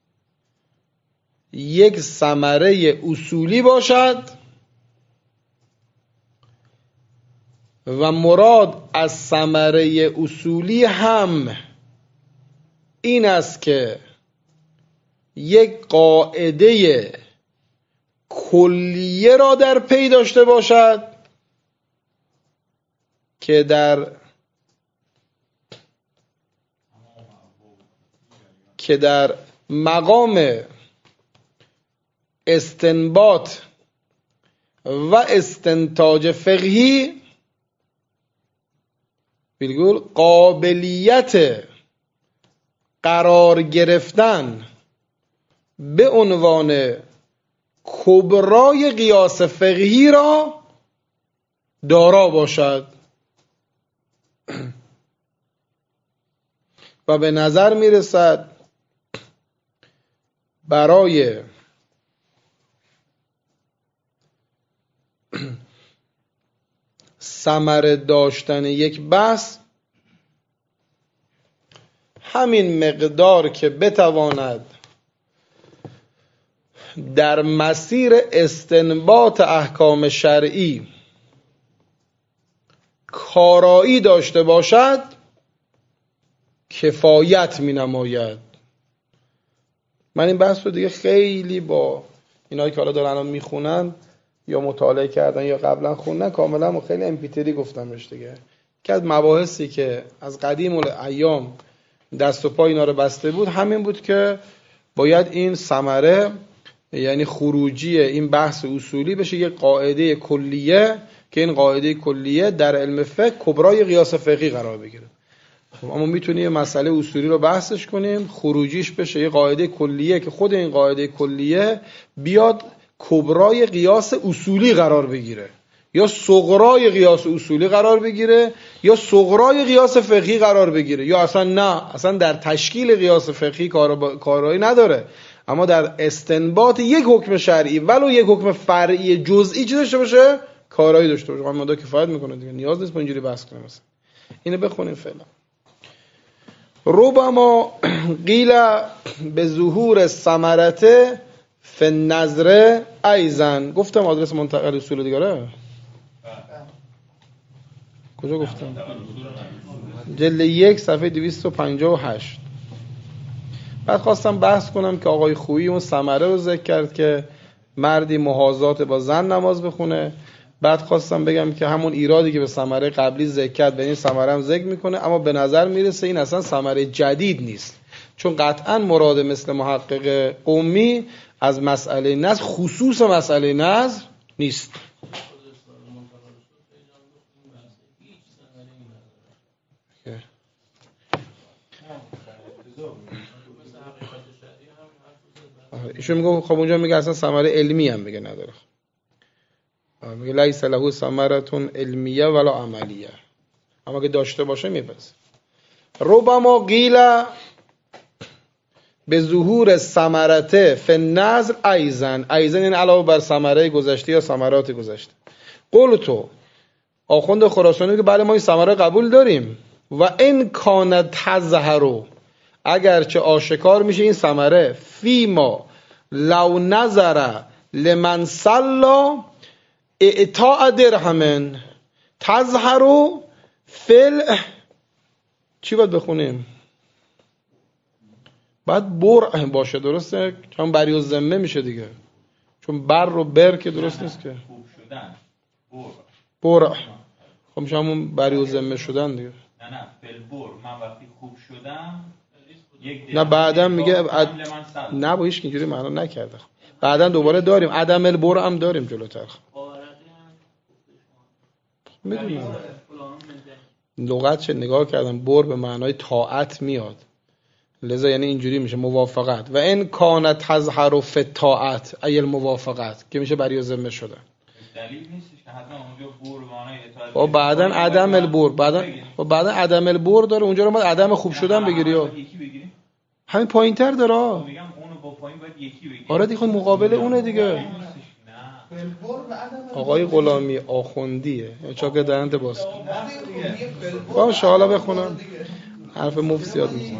یک ثمره اصولی باشد و مراد از ثمره اصولی هم این است که یک قاعده کلیه را در پی داشته باشد که در مقام استنباط و استنتاج فقهی بالگول قابلیت قرار گرفتن به عنوان کبرای قیاس فقهی را دارا باشد و به نظر می رسد برای ثمره داشتن یک بحث همین مقدار که بتواند در مسیر استنباط احکام شرعی کارایی داشته باشد کفایت می نماید. من این بحث رو دیگه خیلی با اینایی که حالا دارن الان میخونن یا مطالعه کردن یا قبلا خوندن کاملا خیلی امپیتری گفتمش دیگه، که از مباحثی که از قدیم الایام دست و پای اینا رو بسته بود همین بود که باید این ثمره یعنی خروجی این بحث اصولی بشه یک قاعده کلیه که این قاعده کلیه در علم فقه کبرای قیاس فقهی قرار بگیره. خب اما میتونیم یه مسئله اصولی رو بحثش کنیم خروجیش بشه یه قاعده کلیه که خود این قاعده کلیه بیاد کبرای قیاس اصولی قرار بگیره یا صغرای قیاس اصولی قرار بگیره یا صغرای قیاس فقهی قرار بگیره یا اصلا نه، اصلا در تشکیل قیاس فقهی کارایی نداره اما در استنباط یک حکم شرعی ولو یک حکم فرعی جزئی چی داشته باشه کارایی داشته باشه. همین مدت کفایت میکنه دیگه، نیاز نیست با اینجوری بحث کنیم. مثلا اینو بخونیم فعلا. ربما قیل به ظهور ثمرته فی النظر ایزن. گفتم آدرس منتقل اصول دیگره کجا گفتم؟ جلد 1 صفحه 258. بعد خواستم بحث کنم که آقای خویی اون ثمره رو ذکر کرد که مردی محاذات با زن نماز بخونه. بعد خواستم بگم که همون ایرادی که به ثمره قبلی ذکر کرد به این ثمره هم ذکر میکنه، اما به نظر میرسه این اصلا ثمره جدید نیست، چون قطعا مراد مثل محقق قمی از مسئله نظر خصوص مسئله نظر نیست. ایشون میگه خب اونجا میگه اصلا ثمره علمی هم میگه نداره، میگه لیس له ثمرتون علمیه ولا عملیه، اما که داشته باشه میپذیره. ربما قیل به ظهور ثمرته فی النظر ایزن. ایزن این علاوه بر ثمره گذشته یا ثمرات گذشته. قلتو آخوند خراسانی که بله ما این ثمره قبول داریم و این کانت تظهرو اگرچه آشکار میشه این ثمره فیما لو نظر لمن صلا اعطاء درهمن تظهرو فل چی باید بخونیم؟ باید برع باشه، درسته؟ چون بری و ذمه میشه دیگه، چون بر و بر که درست نیست که خوب شدن برع خب میشه همون بری و ذمه شدن دیگه. نه فلبور من وقتی خوب شدم نه بعدم میگه نه با هیچ اینجوری معنا نکرده. بعدم دوباره داریم عدم البر هم داریم جلوتر. میدونم لغت چه نگاه کردم بر به معنای طاعت میاد، لذا یعنی اینجوری میشه موافقت و این کانت تظهر فی الطاعت ای الموافقت که میشه بری و ذمه شدن. دلیل نیست که حتما اونجا بر به معنای اطاعت و بعدن عدم البر بعدن عدم البر داره اونجا رو ما عدم خوب شدن بگیری یا همین پایینتر داره. میگم اونو با پایین باید یکی بگیری. آره دیگه مقابل اونه دیگه. آقای غلامی آخوندیه چاک دهنت باز باشه حالا بخونم حرف مفت زیاد میزنم.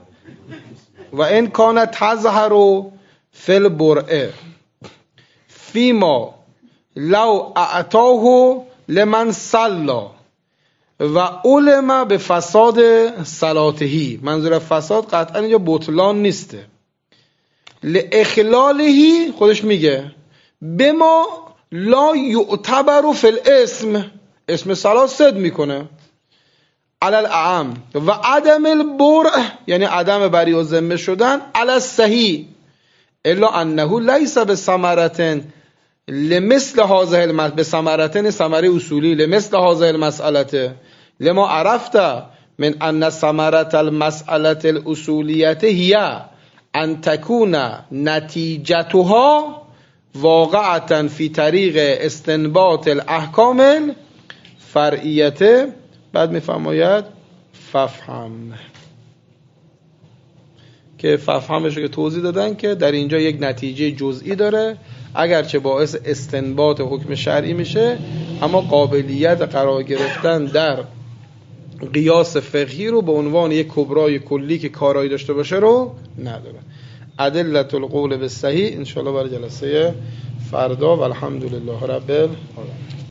و این کانت تظهر فی البرع فیما لو اعطاه لمن صلا و علم به فساد صلاتهی. منظور فساد قطعا اینجا بطلان نیسته. لاخلالهی خودش میگه بما لا یعتبر فی الاسم، اسم صلات صد میکنه علی الاعم و عدم البرع یعنی عدم بری و ذمه شدن علی الصحیح الا انه لیس بثمرة لمثل هذه المسألة، بثمرة ثمره اصولی لمثل هذه المسألة لما عرفت من ان ثمرة المسألة الاصولیة هي ان تكون نتیجتها واقعة في طریق استنباط الاحکام الفرعیه. بعد میفرماید ففهم، که ففهمش رو که توضیح دادن که در اینجا یک نتیجه جزئی داره اگرچه باعث استنباط حکم شرعی میشه، اما قابلیت قرار گرفتن در قیاس فقهی رو به عنوان یک کبرای کلی که کارایی داشته باشه رو نداره. ادلة القول بالصحیح ان شاء الله برای جلسه فردا و الحمدلله رب العالمین.